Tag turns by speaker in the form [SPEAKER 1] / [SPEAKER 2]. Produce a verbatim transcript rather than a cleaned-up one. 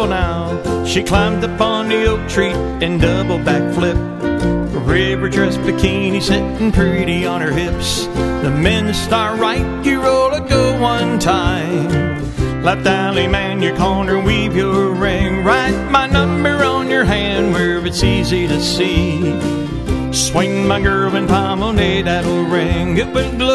[SPEAKER 1] beautiful now. She climbed up on the oak tree and double backflip. River dress bikini sitting pretty on her hips. The men start right, you roll a go one time. Left alley man, your corner, weave your ring. Write my number on your hand where it's easy to see. Swing my girl and promenade, that'll ring. It would